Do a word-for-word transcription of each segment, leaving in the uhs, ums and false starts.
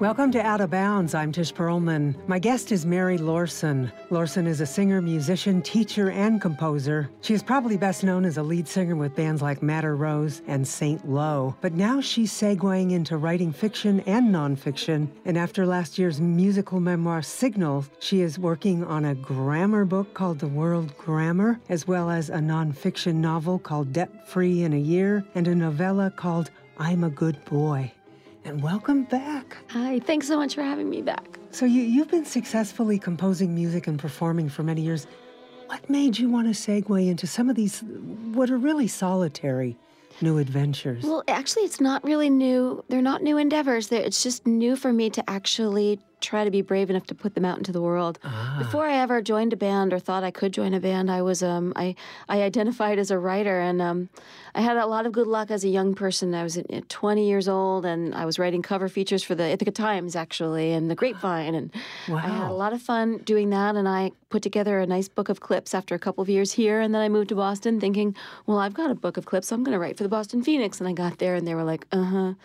Welcome to Out of Bounds. I'm Tish Perlman. My guest is Mary Lorson. Lorson is a singer, musician, teacher, and composer. She is probably best known as a lead singer with bands like Madder Rose and Saint Lowe. But now she's segueing into writing fiction and nonfiction. And after last year's musical memoir, Signals, she is working on a grammar book called The World Grammar, as well as a nonfiction novel called Debt Free in a Year, and a novella called I'm a Good Boy. And welcome back. Hi, thanks so much for having me back. So you, you've been successfully composing music and performing for many years. What made you want to segue into some of these, what are really solitary new adventures? Well, actually, it's not really new. They're not new endeavors. They're, it's just new for me to actually try to be brave enough to put them out into the world. Ah. Before I ever joined a band or thought I could join a band, I was um I I identified as a writer, and um I had a lot of good luck as a young person. I was twenty years old, and I was writing cover features for the Ithaca Times, actually, and the Grapevine, and wow. I had a lot of fun doing that, and I put together a nice book of clips after a couple of years here, and then I moved to Boston thinking, well, I've got a book of clips, so I'm going to write for the Boston Phoenix, and I got there, and they were like, uh-huh.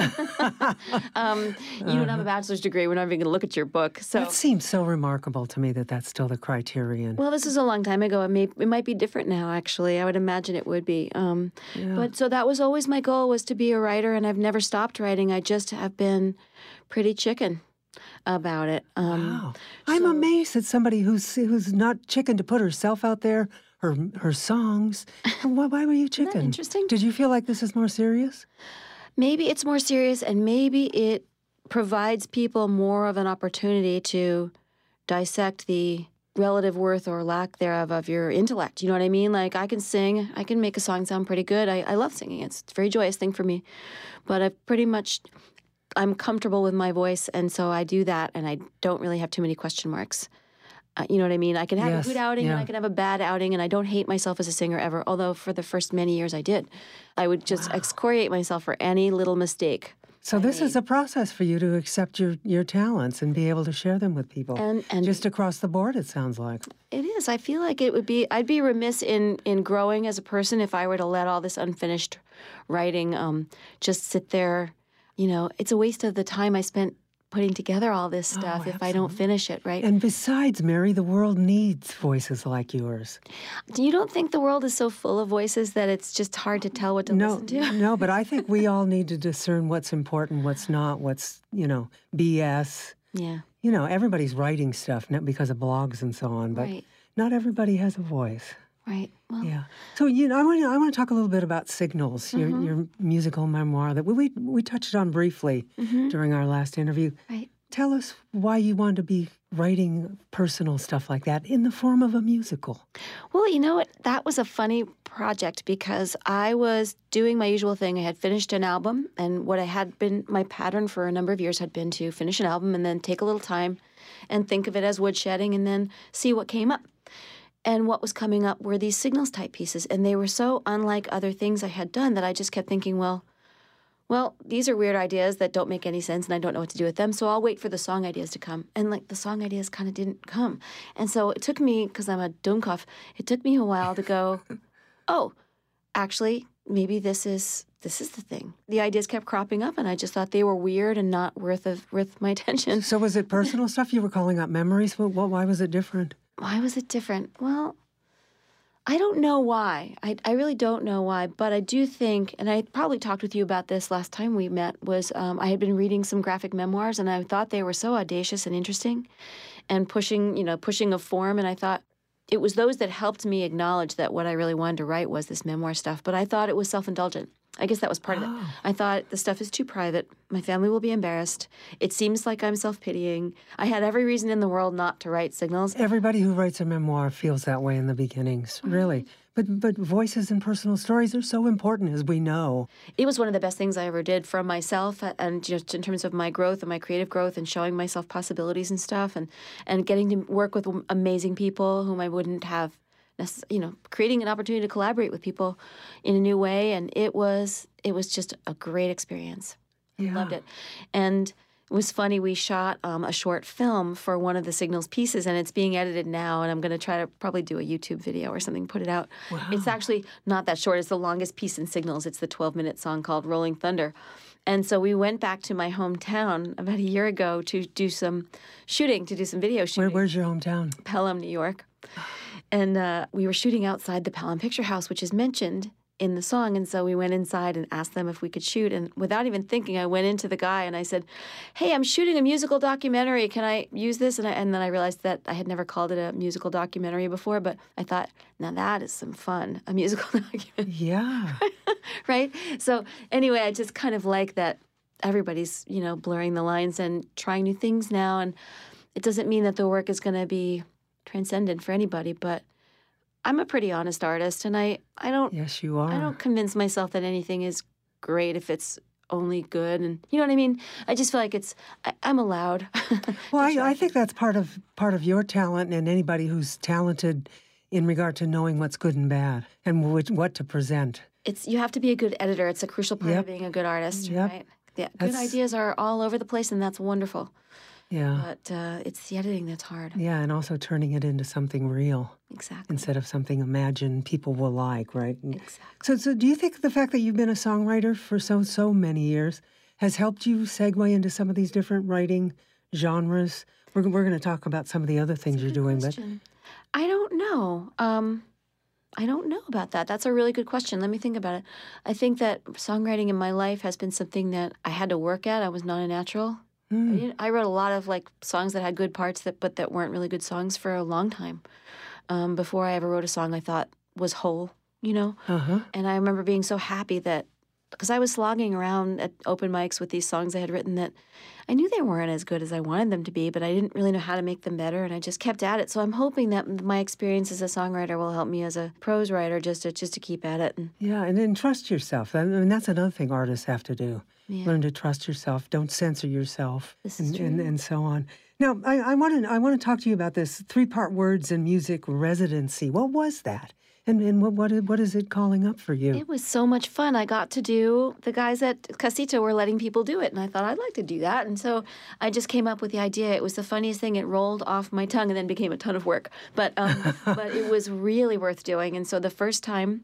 um, you don't have a bachelor's degree, we're not even going to look at your book. So that seems so remarkable to me that that's still the criterion. Well, this is a long time ago. It may it might be different now, actually. I would imagine it would be. Um, yeah. But so that was always my goal, was to be a writer, and I've never stopped writing. I just have been pretty chicken about it. Um, wow. I'm so amazed at somebody who's who's not chicken to put herself out there, her her songs. why, why were you chicken? Isn't that interesting? Did you feel like this is more serious? Maybe it's more serious, and maybe it provides people more of an opportunity to dissect the relative worth or lack thereof of your intellect. You know what I mean? Like, I can sing, I can make a song sound pretty good. I, I love singing. It's a very joyous thing for me. But I've pretty much, I'm comfortable with my voice, and so I do that, and I don't really have too many question marks. Uh, you know what I mean? I can have yes, a good outing, yeah. and I can have a bad outing, and I don't hate myself as a singer ever, although for the first many years I did. I would just wow. excoriate myself for any little mistake. So I this mean, is a process for you to accept your, your talents and be able to share them with people. And, and just across the board, it sounds like. It is. I feel like it would be, I'd be remiss in, in growing as a person if I were to let all this unfinished writing um, just sit there. You know, it's a waste of the time I spent putting together all this stuff oh, if I don't finish it, right? And besides, Mary, the world needs voices like yours. You don't think the world is so full of voices that it's just hard to tell what to no, listen to? No, but I think we all need to discern what's important, what's not, what's, you know, B S. Yeah. You know, everybody's writing stuff not because of blogs and so on, but right. not everybody has a voice. Right. Well, yeah. So you know, I want to I want to talk a little bit about Signals, mm-hmm. your your musical memoir that we we, we touched on briefly mm-hmm. during our last interview. Right. Tell us why you wanted to be writing personal stuff like that in the form of a musical. Well, you know what? That was a funny project because I was doing my usual thing. I had finished an album, and what I had been my pattern for a number of years had been to finish an album and then take a little time and think of it as woodshedding and then see what came up. And what was coming up were these Signals type pieces, and they were so unlike other things I had done that I just kept thinking, well, well, these are weird ideas that don't make any sense, and I don't know what to do with them, so I'll wait for the song ideas to come. And, like, the song ideas kind of didn't come. And so it took me, because I'm a Dummkopf, it took me a while to go, oh, actually, maybe this is this is the thing. The ideas kept cropping up, and I just thought they were weird and not worth of worth my attention. So was it personal stuff? You were calling up memories? Well, why was it different? Why was it different? Well, I don't know why. I, I really don't know why, but I do think, and I probably talked with you about this last time we met, was um, I had been reading some graphic memoirs, and I thought they were so audacious and interesting and pushing, you know, pushing a form, and I thought it was those that helped me acknowledge that what I really wanted to write was this memoir stuff, but I thought it was self-indulgent. I guess that was part oh. of it. I thought the stuff is too private. My family will be embarrassed. It seems like I'm self-pitying. I had every reason in the world not to write Signals. Everybody who writes a memoir feels that way in the beginnings, really. But but voices and personal stories are so important, as we know. It was one of the best things I ever did for myself, and just in terms of my growth and my creative growth and showing myself possibilities and stuff, and, and getting to work with amazing people whom I wouldn't have, you know, creating an opportunity to collaborate with people in a new way. And it was it was just a great experience. Yeah. I loved it. And it was funny, we shot um, a short film for one of the Signals pieces, and it's being edited now, and I'm going to try to probably do a YouTube video or something, put it out. Wow. It's actually not that short. It's the longest piece in Signals. It's the twelve-minute song called Rolling Thunder. And so we went back to my hometown about a year ago to do some shooting, to do some video Where, shooting. where's your hometown? Pelham, New York. And uh, we were shooting outside the Pelham Picture House, which is mentioned in the song. And so we went inside and asked them if we could shoot. And without even thinking, I went into the guy and I said, hey, I'm shooting a musical documentary. Can I use this? And, I, and then I realized that I had never called it a musical documentary before, but I thought, now that is some fun, a musical documentary. Yeah. Right? So anyway, I just kind of like that everybody's, you know, blurring the lines and trying new things now. And it doesn't mean that the work is going to be transcendent for anybody, but I'm a pretty honest artist, and I, I don't Yes, you are. I don't convince myself that anything is great if it's only good, and you know what I mean. I just feel like it's I, I'm allowed. Well, I, I think that's part of part of your talent, and anybody who's talented in regard to knowing what's good and bad and which, what to present. It's you have to be a good editor. It's a crucial part Yep. of being a good artist, Yep. right? Yeah, good That's- ideas are all over the place, and that's wonderful. Yeah. But uh, it's the editing that's hard. Yeah, and also turning it into something real Exactly. instead of something imagined people will like, right? And Exactly. So, so do you think the fact that you've been a songwriter for so, so many years has helped you segue into some of these different writing genres? We're, we're going to talk about some of the other things you're doing, Question. I don't know. Um, I don't know about that. That's a really good question. Let me think about it. I think that songwriting in my life has been something that I had to work at. I was not a natural. I, didn't, I wrote a lot of like songs that had good parts that but that weren't really good songs for a long time. Um, before I ever wrote a song I thought was whole, you know? but uh-huh. And I remember being so happy that, because I was slogging around at open mics with these songs I had written that I knew they weren't as good as I wanted them to be, but I didn't really know how to make them better, and I just kept at it. So I'm hoping that my experience as a songwriter will help me as a prose writer just to, just to keep at it. And Yeah, and then trust yourself. I mean, that's another thing artists have to do. Yeah. Learn to trust yourself. Don't censor yourself, This is and, true. and and so on. Now, I, I want to I want to talk to you about this three-part words and music residency. What was that, and and what what what is it calling up for you? It was so much fun. I got to do, the guys at Casita were letting people do it, and I thought I'd like to do that. And so I just came up with the idea. It was the funniest thing. It rolled off my tongue and then became a ton of work. But um, but it was really worth doing. And so the first time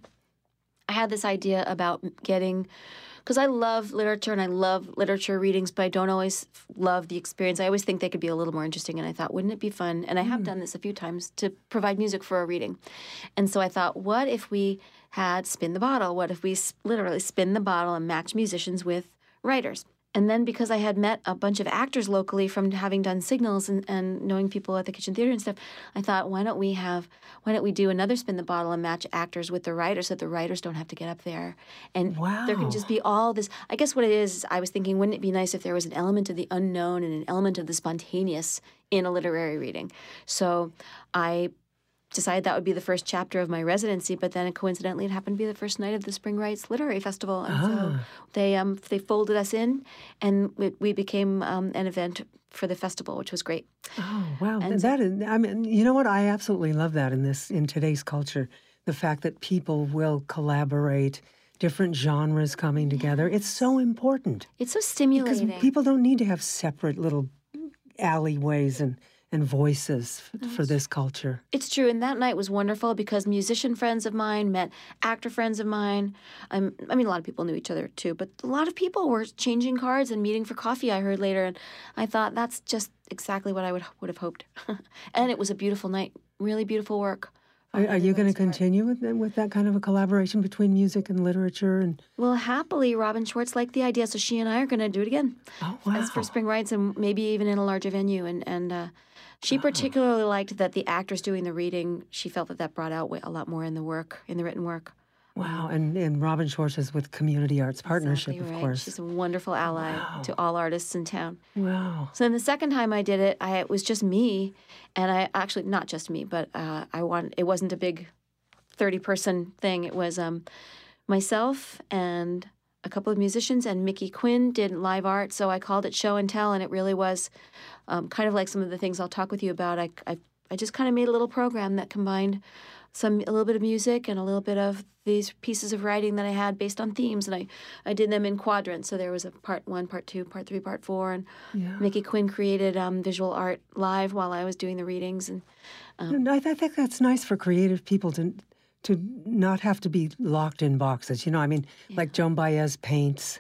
I had this idea about getting, because I love literature and I love literature readings, but I don't always love the experience. I always think they could be a little more interesting. And I thought, wouldn't it be fun? And I have done this a few times to provide music for a reading. And so I thought, what if we had Spin the Bottle? What if we s- literally spin the bottle and match musicians with writers? And then because I had met a bunch of actors locally from having done signals and, and knowing people at the Kitchen Theater and stuff, I thought, why don't we have, why don't we do another Spin the Bottle and match actors with the writers so that the writers don't have to get up there. And there Wow. can just be all this. I guess what it is, I was thinking, wouldn't it be nice if there was an element of the unknown and an element of the spontaneous in a literary reading? So I decided that would be the first chapter of my residency, but then coincidentally it happened to be the first night of the Spring Rights Literary Festival. And so they um, they folded us in, and we, we became um, an event for the festival, which was great. Oh wow, And- that is. I mean, you know what? I absolutely love that in this in today's culture, the fact that people will collaborate, different genres coming together. It's so important It's so because stimulating. people don't need to have separate little alleyways and and voices f- for this culture. It's true, and that night was wonderful because musician friends of mine met actor friends of mine. Um, I mean, a lot of people knew each other too, but a lot of people were changing cards and meeting for coffee. I heard later, and I thought that's just exactly what I would would have hoped. And it was a beautiful night, really beautiful work. Are, are you going to Everyone's part. continue with that- with that kind of a collaboration between music and literature? And Well, happily, Robin Schwartz liked the idea, so she and I are going to do it again oh wow, as for Spring Rights, and maybe even in a larger venue. And and uh, she particularly liked that the actors doing the reading. She felt that that brought out wa- a lot more in the work, in the written work. wow, and and Robin Schwartz is with Community Arts Partnership, Exactly of right. course. She's a wonderful ally to all artists in town. Wow. So then the second time I did it, I it was just me, and I actually not just me, but uh, I want it wasn't a big thirty person thing. It was um, myself and a couple of musicians, and Mickey Quinn did live art. So I called it Show and Tell, and it really was um, kind of like some of the things I'll talk with you about. I I, I just kind of made a little program that combined some a little bit of music and a little bit of these pieces of writing that I had based on themes, and I, I did them in quadrants. So there was a part one, part two, part three, part four, and Yeah. Mickey Quinn created um, visual art live while I was doing the readings. And And I, I think that's nice for creative people to to not have to be locked in boxes. You know, I mean, like Joan Baez paints.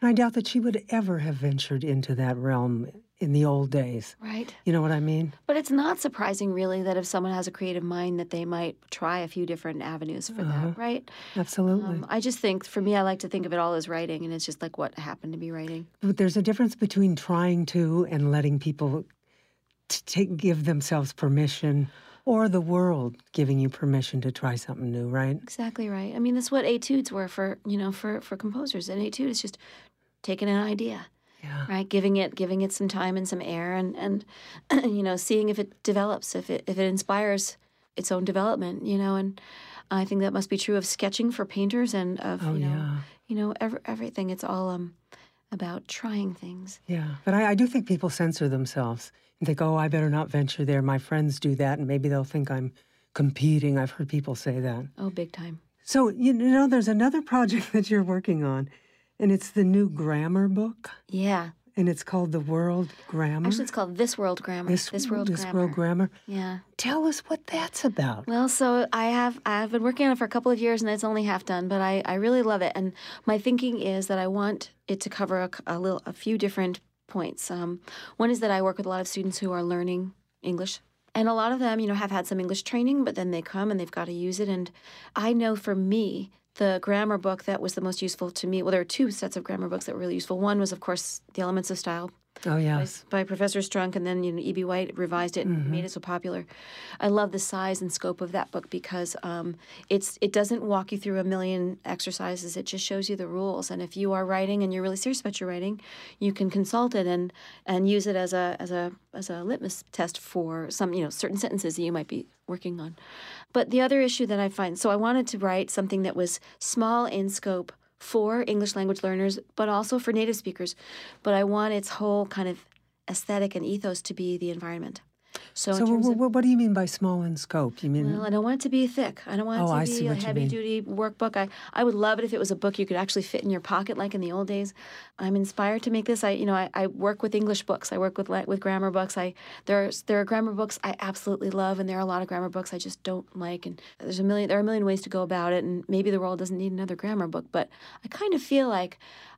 And I doubt that she would ever have ventured into that realm in the old days. Right. You know what I mean? But it's not surprising, really, that if someone has a creative mind, that they might try a few different avenues for Uh-huh. that, right? Absolutely. Um, I just think, for me, I like to think of it all as writing, and it's just like what happened to be writing. But there's a difference between trying to and letting people t- take, give themselves permission, or the world giving you permission to try something new, right? Exactly right. I mean, that's what etudes were for, you know, for, for composers. An etude is just taking an idea, Yeah. right? Giving it, giving it some time and some air, and, and you know, seeing if it develops, if it if it inspires its own development, you know. And I think that must be true of sketching for painters and of Oh, you know, yeah. you know, every, everything. It's all um about trying things. Yeah. But I, I do think people censor themselves and think, oh, I better not venture there. My friends do that, and maybe they'll think I'm competing. I've heard people say that. Oh, big time. So, you know, there's another project that you're working on, and it's the new grammar book, Yeah. and it's called The World Grammar. Actually, it's called This World Grammar. This, World this Grammar. World Grammar. Yeah. Tell us what that's about. Well, so I have I've been working on it for a couple of years, and it's only half done, but I, I really love it. And my thinking is that I want it to cover a, a little a few different points. Um, one is that I work with a lot of students who are learning English. And a lot of them, you know, have had some English training, but then they come and they've got to use it. And I know for me, the grammar book that was the most useful to me, well, there are two sets of grammar books that were really useful. One was, of course, The Elements of Style Oh, yes. by Professor Strunk, and then you know E B White revised it and Mm-hmm. made it so popular. I love the size and scope of that book because um, it's it doesn't walk you through a million exercises. It just shows you the rules. And if you are writing and you're really serious about your writing, you can consult it and and use it as a as a as a litmus test for some you know certain sentences that you might be working on. But the other issue that I find, so I wanted to write something that was small in scope for English language learners, but also for native speakers. But I want its whole kind of aesthetic and ethos to be the environment. So, So in terms wh- of, wh- what do you mean by small in scope? You mean, well, I don't want it to be thick. I don't want it Oh, to I be see a what you mean. heavy-duty workbook. I, I would love it if it was a book you could actually fit in your pocket like in the old days. I'm inspired to make this. I, you know, I, I work with English books. I work with la- with grammar books. I there's there are grammar books I absolutely love, and there are a lot of grammar books I just don't like. And there's a million there are a million ways to go about it. And maybe the world doesn't need another grammar book, but I kind of feel like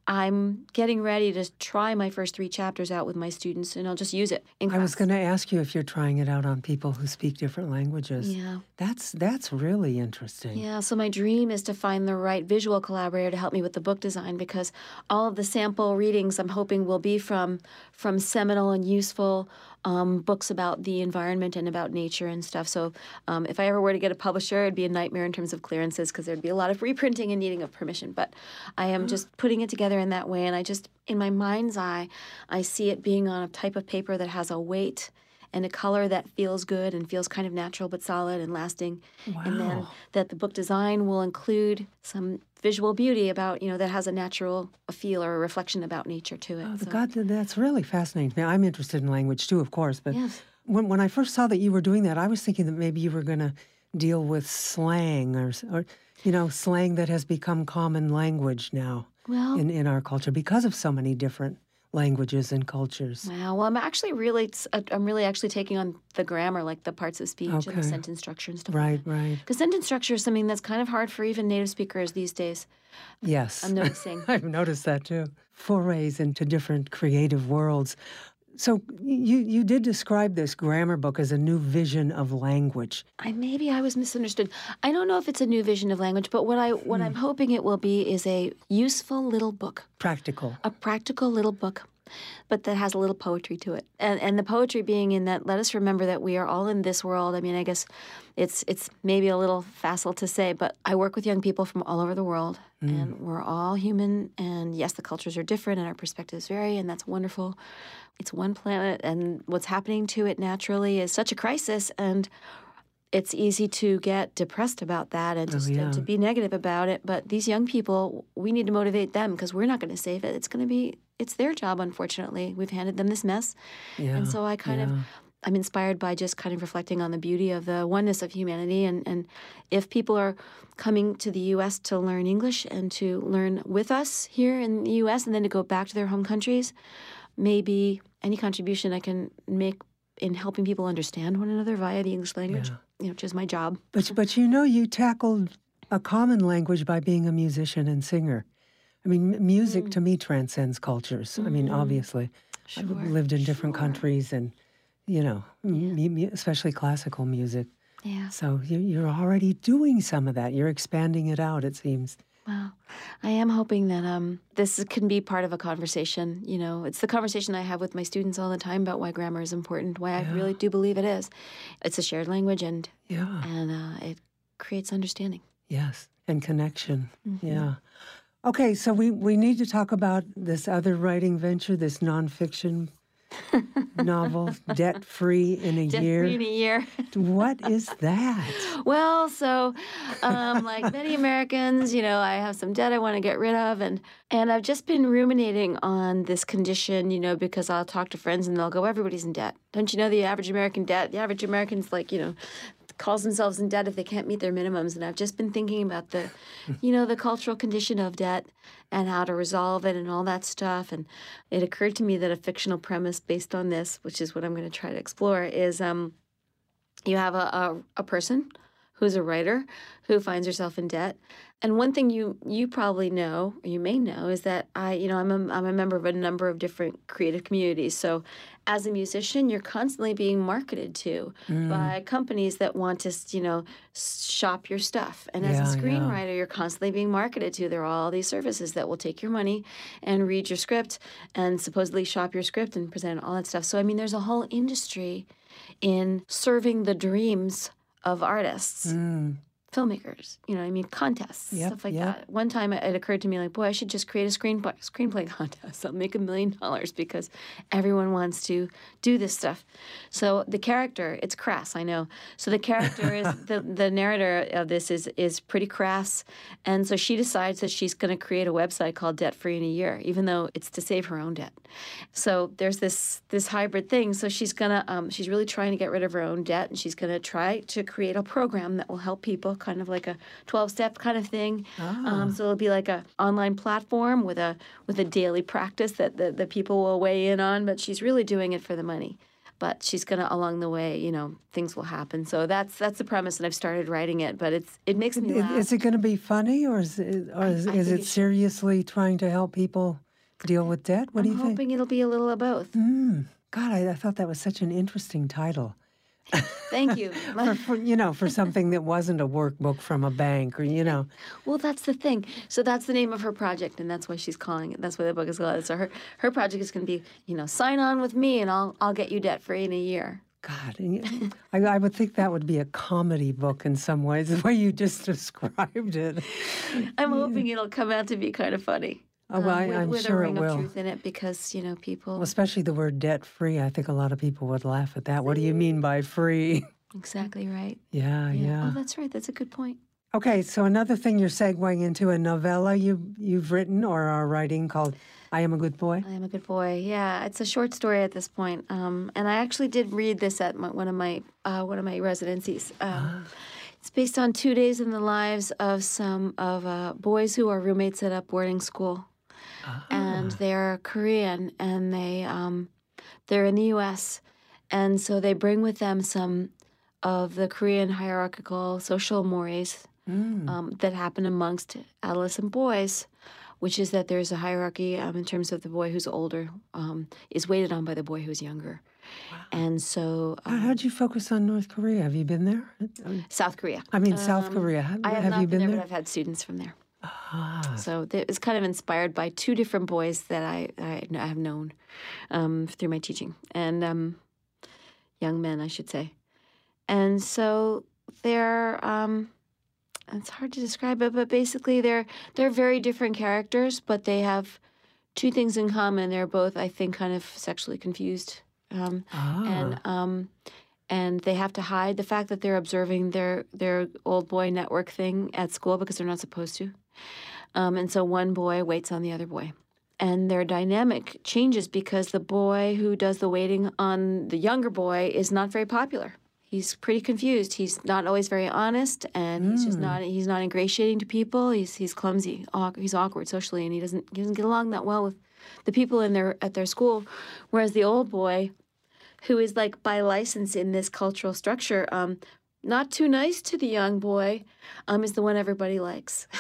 I'm getting ready to try my first three chapters out with my students, and I'll just use it in I was class. going to ask you if you're trying it out on people who speak different languages. Yeah. That's that's really interesting. Yeah, so my dream is to find the right visual collaborator to help me with the book design, because all of the sample readings I'm hoping will be from from seminal and useful um, books about the environment and about nature and stuff. So um, if I ever were to get a publisher, it'd be a nightmare in terms of clearances because there'd be a lot of reprinting and needing of permission. But I am just putting it together in that way, and I just, in my mind's eye, I see it being on a type of paper that has a weight and a color that feels good and feels kind of natural but solid and lasting. And then Wow. that the book design will include some visual beauty about, you know, that has a natural a feel or a reflection about nature to it. Oh, So, God, that's really fascinating to me. I'm interested in language too, of course, but Yes. when when I first saw that you were doing that, I was thinking that maybe you were going to deal with slang or, s- or you know, slang that has become common language now Well, in, in our culture because of so many different languages and cultures. wow. Well, I'm actually really, I'm really actually taking on the grammar, like the parts of speech and Okay. the sentence structure and stuff. Right, right. Because sentence structure is something that's kind of hard for even native speakers these days. Yes. I'm noticing. I've noticed that too. Forays into different creative worlds. So you you did describe this grammar book as a new vision of language. I maybe I was misunderstood. I don't know if it's a new vision of language, but what I what I'm hoping it will be is a useful little book, Practical. a practical little book, but that has a little poetry to it. And and the poetry being in that, let us remember that we are all in this world. I mean, I guess it's it's maybe a little facile to say, but I work with young people from all over the world, and we're all human. And yes, the cultures are different and our perspectives vary, and that's wonderful. It's one planet, and what's happening to it naturally is such a crisis, and it's easy to get depressed about that and, just, yeah. and to be negative about it. But these young people, we need to motivate them because we're not going to save it. It's going to be, it's their job, unfortunately. We've handed them this mess. Yeah. And so I kind yeah. of, I'm inspired by just kind of reflecting on the beauty of the oneness of humanity. And, and if people are coming to the U S to learn English and to learn with us here in the U S and then to go back to their home countries, maybe any contribution I can make in helping people understand one another via the English language, Yeah. you know, which is my job. But but you know, you tackled a common language by being a musician and singer. I mean, m- music mm. to me transcends cultures. Mm-hmm. I mean, obviously, sure, I've lived in different sure. countries and, you know, yeah. m- m- especially classical music. Yeah. So you, you're already doing some of that. You're expanding it out, it seems. Well, I am hoping that um, this can be part of a conversation. You know, it's the conversation I have with my students all the time about why grammar is important, why yeah. I really do believe it is. It's a shared language, and yeah. and uh, it creates understanding. Yes, and connection. Mm-hmm. Yeah. Okay, so we, we need to talk about this other writing venture, this nonfiction novel, Debt-Free in a Debt Year. Debt-Free in a Year. What is that? Well, so um, like many Americans, you know, I have some debt I want to get rid of, and and I've just been ruminating on this condition, you know, because I'll talk to friends and they'll go, everybody's in debt. Don't you know the average American debt? The average American's like, you know, calls themselves in debt if they can't meet their minimums. And I've just been thinking about the, you know, the cultural condition of debt and how to resolve it and all that stuff. And it occurred to me that a fictional premise based on this, which is what I'm going to try to explore, is um, you have a, a, a person who's a writer who finds herself in debt. And one thing you you probably know, or you may know, is that I, you know, I'm a, I'm a member of a number of different creative communities. So as a musician, you're constantly being marketed to mm. by companies that want to, you know, shop your stuff. And as yeah, a screenwriter, yeah. you're constantly being marketed to. There are all these services that will take your money and read your script and supposedly shop your script and present all that stuff. So, I mean, there's a whole industry in serving the dreams of artists. Mm. Filmmakers, you know, I mean, contests, yep, stuff like yep. that. One time it occurred to me, like, boy, I should just create a screenplay screenplay contest. I'll make a million dollars because everyone wants to do this stuff. So the character, it's crass, I know. So the character is the the narrator of this is is pretty crass, and so she decides that she's going to create a website called Debt Free in a Year, even though it's to save her own debt. So there's this this hybrid thing. So she's gonna um, she's really trying to get rid of her own debt, and she's going to try to create a program that will help people. Kind of like a twelve-step kind of thing. Oh. Um, so it'll be like a online platform with a with a daily practice that the, the people will weigh in on, but she's really doing it for the money. But she's going to, along the way, you know, things will happen. So that's that's the premise, and I've started writing it, but it's it makes me laugh. Is it going to be funny, or is it, or is, I, I is it it seriously trying to help people deal with debt? What I'm do you think? I'm hoping it'll be a little of both. Mm. God, I, I thought that was such an interesting title. Thank you. for, for, you know, for something that wasn't a workbook from a bank, or, you know. Well, that's the thing. So that's the name of her project, and that's why she's calling it. That's why the book is called. So her her project is going to be, you know, sign on with me, and I'll I'll get you debt free in a year. God, I, I would think that would be a comedy book in some ways, the way you just described it. I'm hoping it'll come out to be kind of funny. Oh, well, um, I, with, I'm with sure a ring it will. of truth in it, because, you know, people... Well, especially the word debt-free. I think a lot of people would laugh at that. What do you mean by free? Exactly right. Yeah, yeah, yeah. Oh, that's right. That's a good point. Okay, so another thing you're segueing into, a novella you, you've written or are writing called I Am a Good Boy? I Am a Good Boy, yeah. It's a short story at this point. Um, and I actually did read this at my, one of my uh, one of my residencies. Um, ah. It's based on two days in the lives of some of uh, boys who are roommates at a boarding school. Ah. And they're Korean, and they, um, they're in the U S, and so they bring with them some of the Korean hierarchical social mores mm. um, that happen amongst adolescent boys, which is that there's a hierarchy um, in terms of the boy who's older um, is waited on by the boy who's younger. Wow. And so... Um, How'd you focus on North Korea? Have you been there? South Korea. I mean, um, South Korea. Have, I have, have not you been, been there? But I've had students from there. Ah. So it's kind of inspired by two different boys that I, I, I have known um, through my teaching. And um, young men, I should say. And so they're, um, it's hard to describe it, but basically they're they're very different characters, but they have two things in common. They're both, I think, kind of sexually confused. Um, ah. And um, and they have to hide the fact that they're observing their, their old boy network thing at school because they're not supposed to. Um, and so one boy waits on the other boy. And their dynamic changes because the boy who does the waiting on the younger boy is not very popular. He's pretty confused. He's not always very honest, and mm. he's just not. He's not ingratiating to people. He's he's clumsy. He's awkward socially, and he doesn't he doesn't get along that well with the people in their at their school. Whereas the old boy, who is like by license in this cultural structure, um, not too nice to the young boy, um, is the one everybody likes. Wow.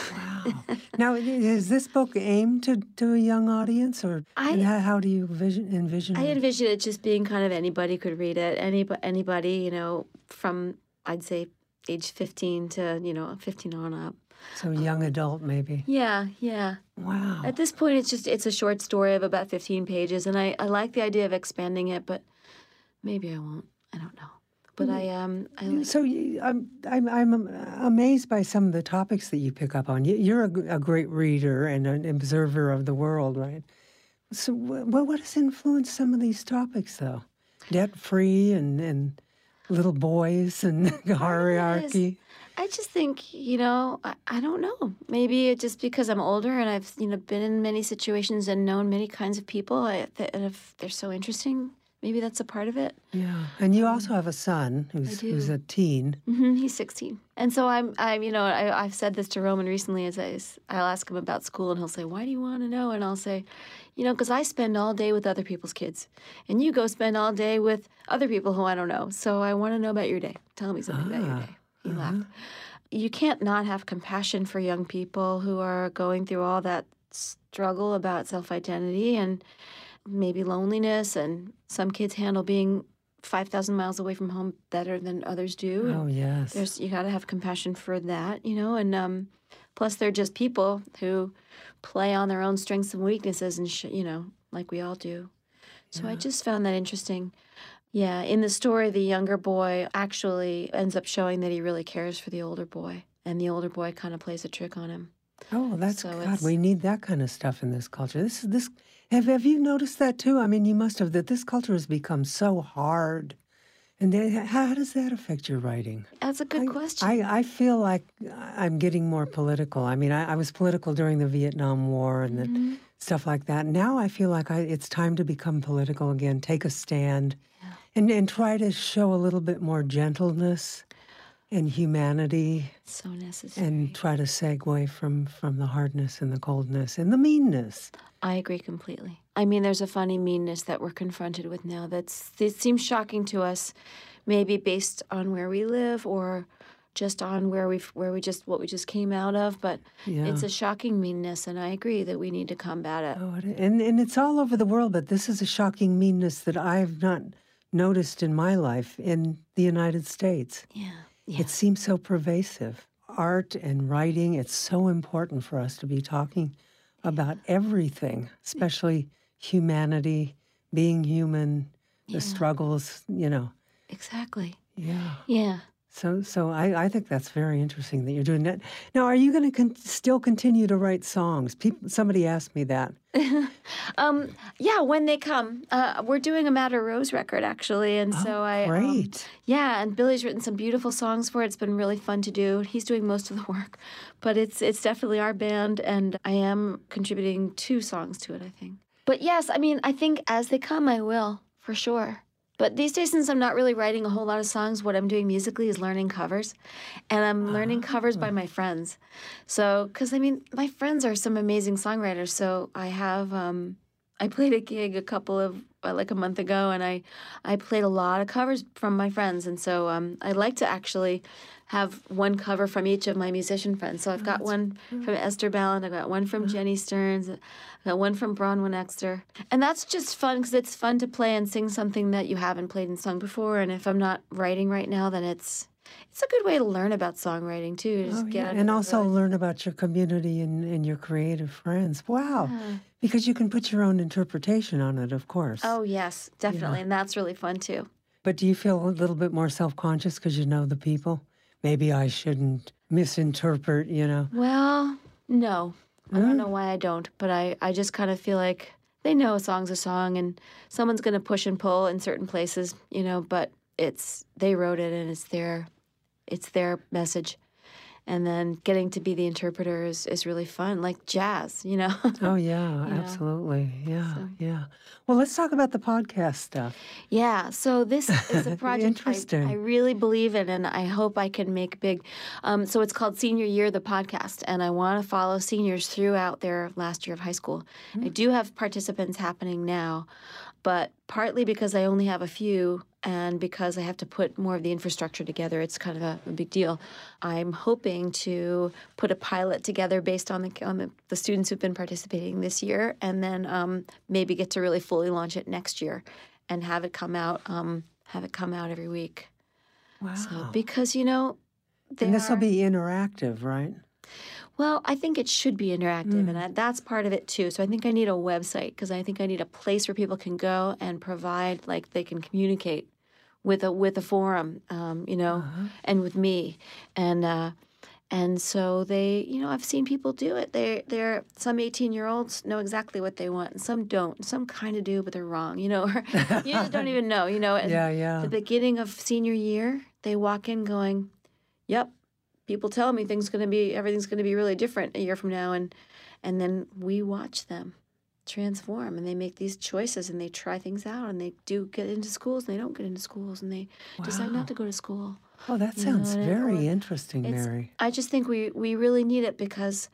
Now, is this book aimed to, to a young audience, or I, and how, how do you vision, envision I it? envision it just being kind of anybody could read it. Any, anybody, you know, from, I'd say, age fifteen to, you know, fifteen on up. So young adult, maybe. Yeah, yeah. Wow. At this point, it's just, it's a short story of about fifteen pages, and I, I like the idea of expanding it, but maybe I won't. I don't know. But I um I like So you, I'm, I'm I'm amazed by some of the topics that you pick up on. You- You're a, a great reader and an observer of the world, right? So wh- what has influenced some of these topics, though? Debt-free and, and little boys and hierarchy. I just think, you know, I, I don't know. Maybe it's just because I'm older and I've, you know, been in many situations and known many kinds of people I, that have, they're so interesting. Maybe that's a part of it. Yeah, and you also have a son who's do. who's a teen. hmm He's sixteen. And so I'm, I'm you know, I, I've said this to Roman recently as I, I'll ask him about school and he'll say, why do you want to know? And I'll say, you know, because I spend all day with other people's kids. And you go spend all day with other people who I don't know. So I want to know about your day. Tell me something about your day. He uh-huh. laughed. You can't not have compassion for young people who are going through all that struggle about self-identity and maybe loneliness, and some kids handle being five thousand miles away from home better than others do. Oh, yes. There's you got to have compassion for that, you know, and um, plus they're just people who play on their own strengths and weaknesses, and sh- you know, like we all do. So yeah. I just found that interesting. Yeah, in the story, the younger boy actually ends up showing that he really cares for the older boy, and the older boy kind of plays a trick on him. Oh, that's So God. it's- We need that kind of stuff in this culture. This is this. Have Have you noticed that too? I mean, you must have. That this culture has become so hard, and then, how, how does that affect your writing? That's a good I, question. I, I feel like I'm getting more political. I mean, I, I was political during the Vietnam War and then Mm-hmm. stuff like that. Now I feel like I, it's time to become political again, take a stand, and and try to show a little bit more gentleness and humanity, So necessary. and try to segue from, from the hardness and the coldness and the meanness. I agree completely. I mean, there's a funny meanness that we're confronted with now that's it seems shocking to us, maybe based on where we live or just on where we where we just what we just came out of. But Yeah. it's a shocking meanness, and I agree that we need to combat it. Oh, it, and and it's all over the world, but this is a shocking meanness that I've not noticed in my life in the United States. Yeah, yeah. It seems so pervasive. Art and writing, it's so important for us to be talking about everything, especially humanity, being human, the Yeah. struggles, you know. Exactly. Yeah. Yeah. So so I, I think that's very interesting that you're doing that. Now, are you going to con- still continue to write songs? People, somebody asked me that. Um, yeah, when they come. Uh, we're doing a Matter Rose record, actually, and so Oh, I... um, great. yeah, and Billy's written some beautiful songs for it. It's been really fun to do. He's doing most of the work, but it's it's definitely our band, and I am contributing two songs to it, I think. But yes, I mean, I think as they come, I will, for sure. But these days, since I'm not really writing a whole lot of songs, what I'm doing musically is learning covers. And I'm learning covers by my friends. So, because, I mean, my friends are some amazing songwriters. So I have, um, I played a gig a couple of, uh, like a month ago, and I, I played a lot of covers from my friends. And so um, I like to actually have one cover from each of my musician friends. So I've got one from Esther Ballant, I've got one from Jenny Stearns, I've got one from Bronwyn Exter. And that's just fun because it's fun to play and sing something that you haven't played and sung before. And if I'm not writing right now, then it's it's a good way to learn about songwriting too. To just Oh, get yeah. under And the also hood. learn about your community and, and your creative friends. Wow. Yeah. Because you can put your own interpretation on it, of course. Oh yes, definitely, and that's really fun too. But do you feel a little bit more self-conscious because you know the people? Maybe I shouldn't misinterpret, you know? Well, no. I don't know why I don't, but I, I just kind of feel like they know a song's a song and someone's going to push and pull in certain places, you know, but it's they wrote it and it's their it's their message. And then getting to be the interpreter is, is really fun, like jazz, you know? Oh, yeah, know, absolutely. Yeah, so. yeah. Well, let's talk about the podcast stuff. Yeah, so this is a project Interesting. I, I really believe in, and I hope I can make big. Um, so it's called Senior Year, the podcast, and I want to follow seniors throughout their last year of high school. I do have participants happening now, But partly because I only have a few and because I have to put more of the infrastructure together, it's kind of a, a big deal. I'm hoping to put a pilot together based on the on the, the students who've been participating this year, and then um, maybe get to really fully launch it next year, and have it come out um, have it come out every week. Wow! So, because you know, and this will are, be interactive, right? Well, I think it should be interactive, Mm. and I, that's part of it too. So I think I need a website because I think I need a place where people can go and provide, like they can communicate with a with a forum, um, you know, Uh-huh. and with me, and uh, and so they, you know, I've seen people do it. They they're some eighteen year olds know exactly what they want, and some don't. Some kind of do, but they're wrong, you know, or you just don't even know, you know. And Yeah, yeah. the beginning of senior year, they walk in going, "Yep." People tell me things going to be everything's going to be really different a year from now, and and then we watch them transform, and they make these choices, and they try things out, and they do get into schools, and they don't get into schools, and they decide Wow. not to go to school. Oh, that You sounds know, and it- very or interesting, It's, Mary. I just think we we really need it because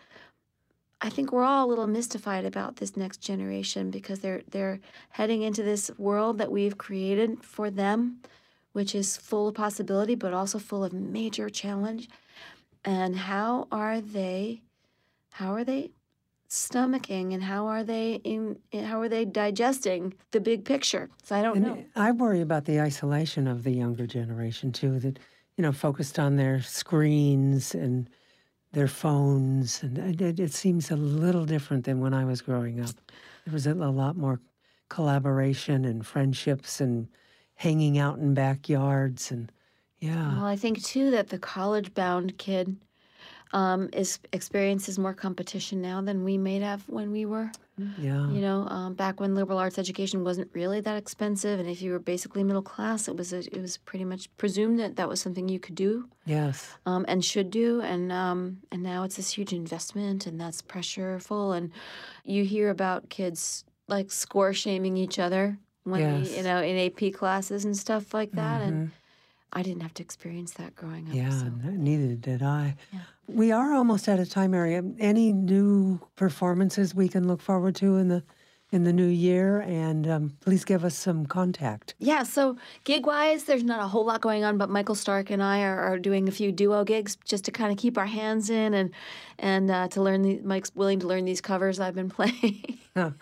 I think we're all a little mystified about this next generation because they're they're heading into this world that we've created for them, which is full of possibility, but also full of major challenge. And how are they, how are they stomaching, and how are they in, how are they digesting the big picture? So I don't And know. I worry about the isolation of the younger generation too. That you know, focused on their screens and their phones, and it, it seems a little different than when I was growing up. There was a, a lot more collaboration and friendships and hanging out in backyards and yeah. Well, I think too that the college-bound kid um, is experiences more competition now than we may have when we were. Yeah. You know, um, back when liberal arts education wasn't really that expensive, and if you were basically middle class, it was a, it was pretty much presumed that that was something you could do Yes. um, and should do, and um, and now it's this huge investment, and that's pressureful, and you hear about kids like score shaming each other when Yes. they, you know, in A P classes and stuff like that, Mhm. and I didn't have to experience that growing up. Yeah, so. n- neither did I. Yeah. We are almost out of time, Mary. Um, Any new performances we can look forward to in the in the new year? And um, please give us some contact. Yeah, so gig-wise, there's not a whole lot going on, but Michael Stark and I are, are doing a few duo gigs just to kind of keep our hands in and and uh, to learn. The, Mike's willing to learn these covers I've been playing.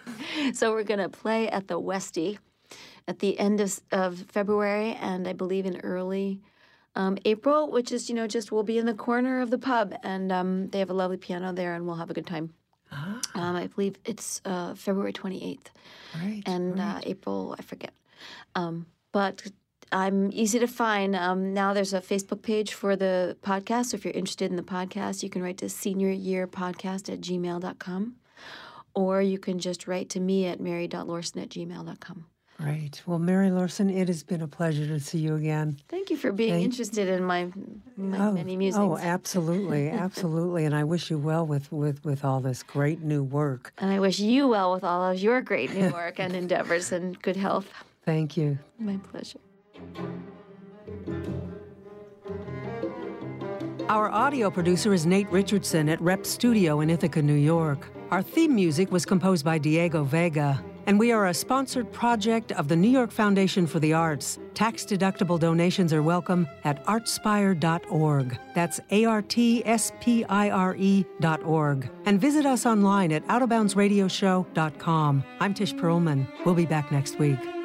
So we're going to play at the Westie at the end of, of February, and I believe in early um, April, which is, you know, just we'll be in the corner of the pub, and um, they have a lovely piano there, and we'll have a good time. Ah, Um, I believe it's uh, February twenty-eighth. great. And great. uh, April, I forget. Um, but I'm easy to find. Um, now there's a Facebook page for the podcast. So if you're interested in the podcast, you can write to senioryearpodcast at gmail dot com. Or you can just write to me at mary dot lorson at gmail dot com. Great. Well, Mary Lorson, it has been a pleasure to see you again. Thank you for being Thank- interested in my, my oh, many musics. oh, absolutely, absolutely. And I wish you well with, with, with all this great new work. And I wish you well with all of your great new work and endeavors and good health. Thank you. My pleasure. Our audio producer is Nate Richardson at Rep Studio in Ithaca, New York. Our theme music was composed by Diego Vega, and we are a sponsored project of the New York Foundation for the Arts. Tax-deductible donations are welcome at artspire dot org. That's A R T S P I R E dot org. And visit us online at out of bounds radio show dot com. I'm Tish Perlman. We'll be back next week.